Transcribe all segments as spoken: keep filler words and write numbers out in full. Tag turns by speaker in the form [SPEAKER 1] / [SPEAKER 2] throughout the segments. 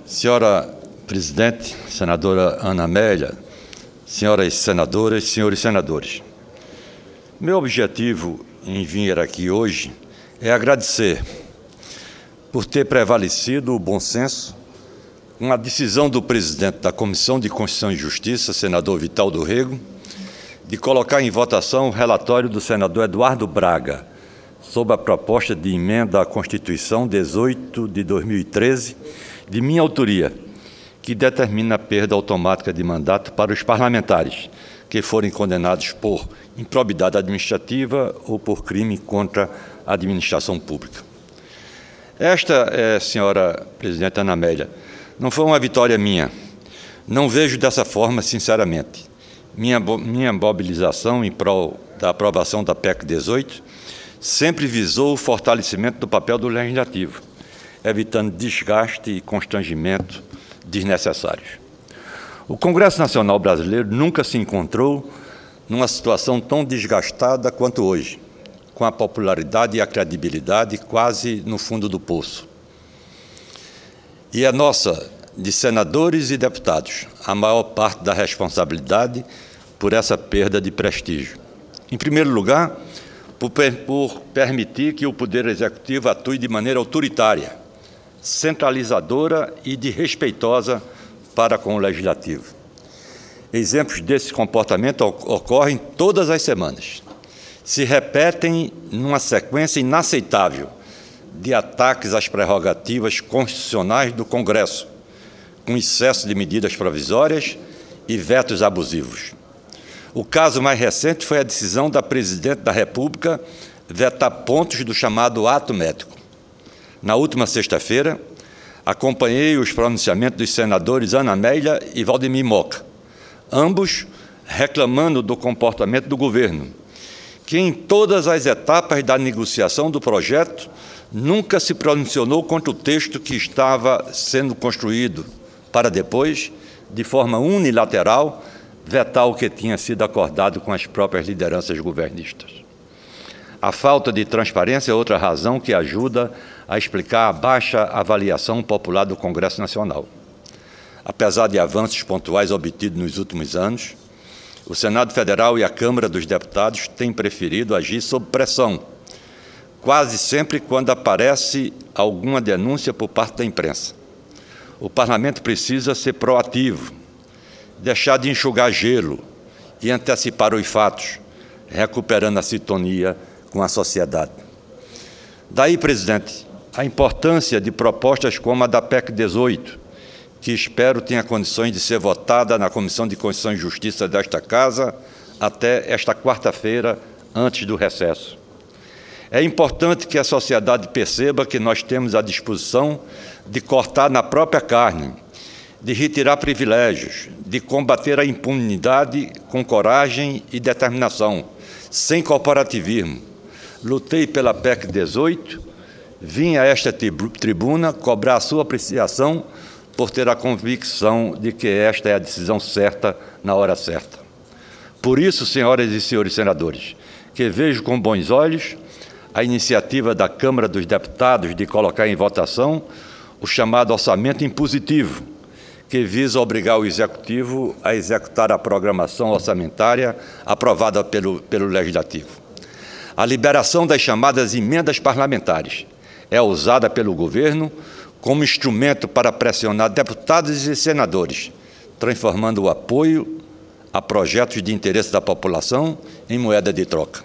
[SPEAKER 1] Senhora Presidente, senadora Ana Amélia, senhoras senadoras, senhores senadores, meu objetivo em vir aqui hoje é agradecer por ter prevalecido o bom senso com a decisão do presidente da Comissão de Constituição e Justiça, senador Vital do Rego, de colocar em votação o relatório do senador Eduardo Braga sobre a proposta de emenda à Constituição dezoito de dois mil e treze, de minha autoria, que determina a perda automática de mandato para os parlamentares que forem condenados por improbidade administrativa ou por crime contra a administração pública. Esta, é, senhora Presidente Ana Amélia, não foi uma vitória minha. Não vejo dessa forma, sinceramente. Minha, minha mobilização em prol da aprovação da P E C dezoito sempre visou o fortalecimento do papel do Legislativo, evitando desgaste e constrangimento desnecessários. O Congresso Nacional Brasileiro nunca se encontrou numa situação tão desgastada quanto hoje, com a popularidade e a credibilidade quase no fundo do poço. E é nossa, de senadores e deputados, a maior parte da responsabilidade por essa perda de prestígio. Em primeiro lugar, por, por permitir que o Poder Executivo atue de maneira autoritária, centralizadora e desrespeitosa para com o Legislativo. Exemplos desse comportamento ocorrem todas as semanas. Se repetem numa sequência inaceitável de ataques às prerrogativas constitucionais do Congresso, com excesso de medidas provisórias e vetos abusivos. O caso mais recente foi a decisão da Presidente da República vetar pontos do chamado ato médico. Na última sexta-feira, acompanhei os pronunciamentos dos senadores Ana Amélia e Valdemir Moca, ambos reclamando do comportamento do governo, que em todas as etapas da negociação do projeto nunca se pronunciou contra o texto que estava sendo construído, para depois, de forma unilateral, vetar o que tinha sido acordado com as próprias lideranças governistas. A falta de transparência é outra razão que ajuda a explicar a baixa avaliação popular do Congresso Nacional. Apesar de avanços pontuais obtidos nos últimos anos, o Senado Federal e a Câmara dos Deputados têm preferido agir sob pressão, quase sempre quando aparece alguma denúncia por parte da imprensa. O Parlamento precisa ser proativo, deixar de enxugar gelo e antecipar os fatos, recuperando a sintonia com a sociedade. Daí, presidente, a importância de propostas como a da P E C dezoito, que espero tenha condições de ser votada na Comissão de Constituição e Justiça desta Casa até esta quarta-feira, antes do recesso. É importante que a sociedade perceba que nós temos a disposição de cortar na própria carne, de retirar privilégios, de combater a impunidade com coragem e determinação, sem corporativismo. Lutei pela P E C dezoito, vim a esta tribuna cobrar a sua apreciação por ter a convicção de que esta é a decisão certa na hora certa. Por isso, senhoras e senhores senadores, que vejo com bons olhos a iniciativa da Câmara dos Deputados de colocar em votação o chamado orçamento impositivo, que visa obrigar o Executivo a executar a programação orçamentária aprovada pelo, pelo Legislativo. A liberação das chamadas emendas parlamentares é usada pelo governo como instrumento para pressionar deputados e senadores, transformando o apoio a projetos de interesse da população em moeda de troca.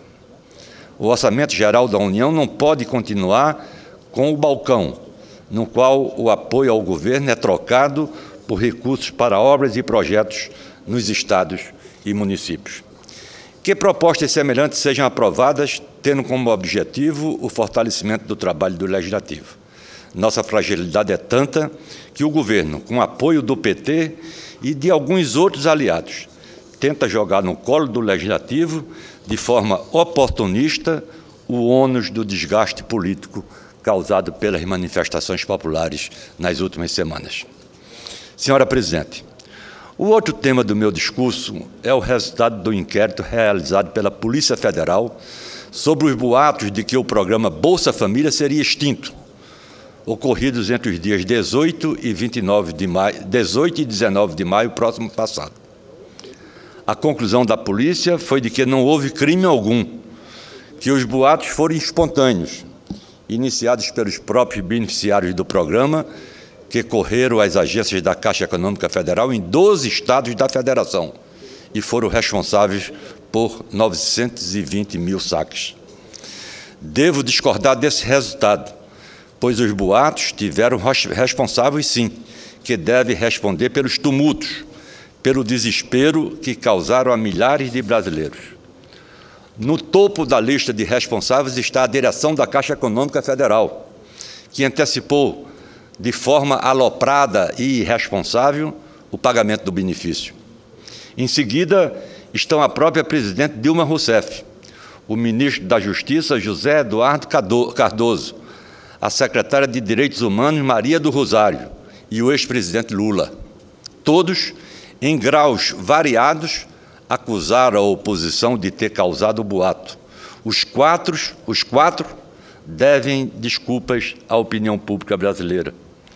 [SPEAKER 1] O Orçamento Geral da União não pode continuar com o balcão, no qual o apoio ao governo é trocado por recursos para obras e projetos nos estados e municípios. Que propostas semelhantes sejam aprovadas, tendo como objetivo o fortalecimento do trabalho do Legislativo. Nossa fragilidade é tanta que o governo, com apoio do P T e de alguns outros aliados, tenta jogar no colo do Legislativo, de forma oportunista, o ônus do desgaste político causado pelas manifestações populares nas últimas semanas. Senhora Presidente, o outro tema do meu discurso é o resultado do inquérito realizado pela Polícia Federal sobre os boatos de que o programa Bolsa Família seria extinto. ocorridos entre os dias dezoito e vinte e nove de maio, dezoito e dezenove de maio próximo passado. A conclusão da polícia foi de que não houve crime algum, que os boatos foram espontâneos, iniciados pelos próprios beneficiários do programa, que correram às agências da Caixa Econômica Federal em doze estados da Federação e foram responsáveis por novecentos e vinte mil saques. Devo discordar desse resultado, pois os boatos tiveram responsáveis, sim, que devem responder pelos tumultos, pelo desespero que causaram a milhares de brasileiros. No topo da lista de responsáveis está a direção da Caixa Econômica Federal, que antecipou de forma aloprada e irresponsável o pagamento do benefício. Em seguida, estão a própria presidente Dilma Rousseff, o ministro da Justiça José Eduardo Cardoso, a secretária de Direitos Humanos Maria do Rosário e o ex-presidente Lula. Todos, em graus variados, acusaram a oposição de ter causado o boato. Os quatro, os quatro devem desculpas à opinião pública brasileira.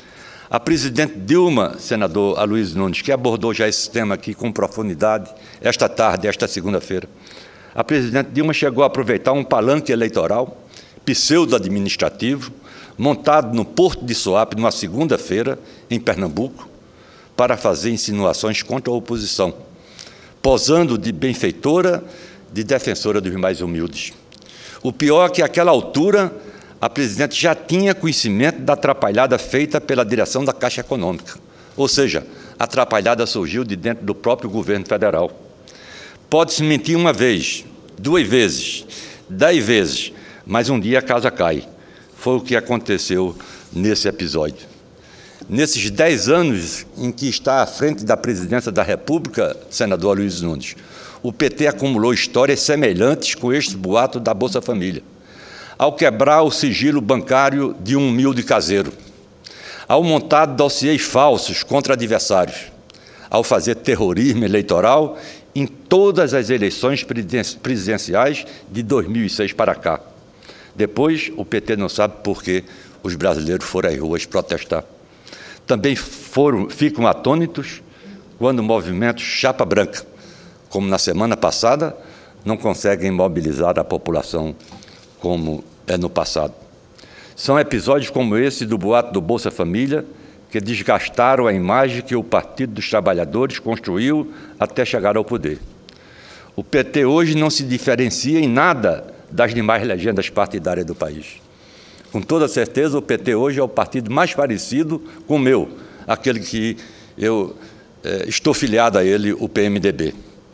[SPEAKER 1] A presidente Dilma, senador Aloysio Nunes, que abordou já esse tema aqui com profundidade esta tarde, esta segunda-feira, a presidente Dilma chegou a aproveitar um palanque eleitoral pseudo-administrativo montado no Porto de Suape, numa segunda-feira, em Pernambuco, para fazer insinuações contra a oposição, posando de benfeitora, de defensora dos mais humildes. O pior é que, àquela altura, a presidente já tinha conhecimento da atrapalhada feita pela direção da Caixa Econômica. Ou seja, a atrapalhada surgiu de dentro do próprio governo federal. Pode-se mentir uma vez, duas vezes, dez vezes, mas um dia a casa cai. Foi o que aconteceu nesse episódio. Nesses dez anos em que está à frente da presidência da República, senador Aloysio Nunes, o P T acumulou histórias semelhantes com este boato da Bolsa Família. Ao quebrar o sigilo bancário de um humilde caseiro, ao montar dossiês falsos contra adversários, ao fazer terrorismo eleitoral em todas as eleições presidenciais de dois mil e seis para cá. Depois, o P T não sabe por que os brasileiros foram às ruas protestar. Também foram, ficam atônitos quando movimentos chapa branca, como na semana passada, não conseguem mobilizar a população como é no passado. São episódios como esse do boato do Bolsa Família que desgastaram a imagem que o Partido dos Trabalhadores construiu até chegar ao poder. O P T hoje não se diferencia em nada das demais legendas partidárias do país. Com toda certeza, o P T hoje é o partido mais parecido com o meu, aquele que eu é, estou filiado a ele, o P M D B.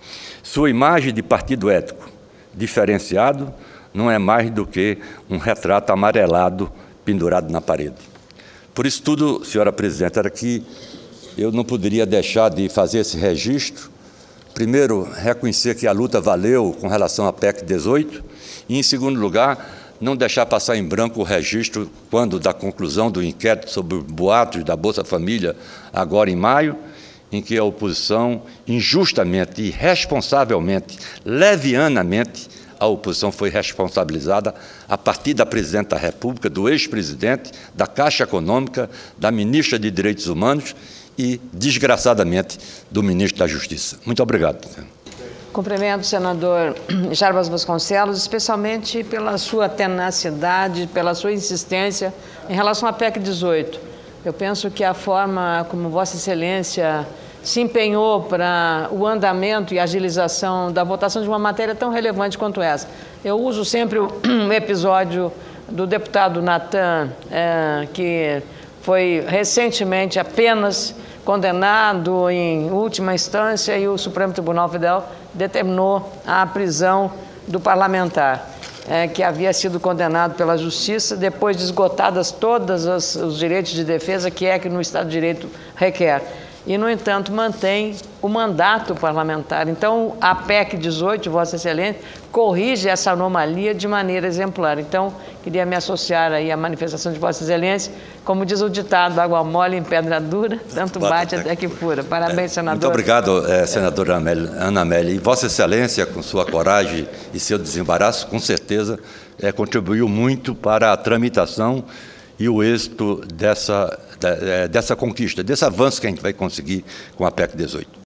[SPEAKER 1] Sua imagem de partido ético diferenciado não é mais do que um retrato amarelado pendurado na parede. Por isso tudo, senhora presidente, era que eu não poderia deixar de fazer esse registro. Primeiro, reconhecer que a luta valeu com relação à P E C dezoito e, em segundo lugar, não deixar passar em branco o registro quando da conclusão do inquérito sobre os boatos da Bolsa Família, agora em maio, em que a oposição, injustamente, irresponsavelmente, levianamente, a oposição foi responsabilizada a partir da presidente da República, do ex-presidente, da Caixa Econômica, da ministra de Direitos Humanos e, desgraçadamente, do ministro da Justiça. Muito obrigado.
[SPEAKER 2] Cumprimento o senador Jarbas Vasconcelos, especialmente pela sua tenacidade, pela sua insistência em relação à P E C dezoito. Eu penso que a forma como Vossa Excelência se empenhou para o andamento e agilização da votação de uma matéria tão relevante quanto essa. Eu uso sempre o episódio do deputado Natan, é, que foi recentemente apenas condenado em última instância e o Supremo Tribunal Federal determinou a prisão do parlamentar, é, que havia sido condenado pela Justiça depois de esgotadas todos os direitos de defesa que é que no Estado de Direito requer. E, no entanto, mantém o mandato parlamentar. Então, a P E C dezoito, Vossa Excelência, corrige essa anomalia de maneira exemplar. Então, queria me associar aí à manifestação de Vossa Excelência. Como diz o ditado, água mole em pedra dura, tanto bate até que fura. Parabéns, senador.
[SPEAKER 1] Muito obrigado, é, senadora Ana Amélia. E Vossa Excelência, com sua coragem e seu desembaraço, com certeza, é, contribuiu muito para a tramitação e o êxito dessa, dessa conquista, desse avanço que a gente vai conseguir com a P E C dezoito.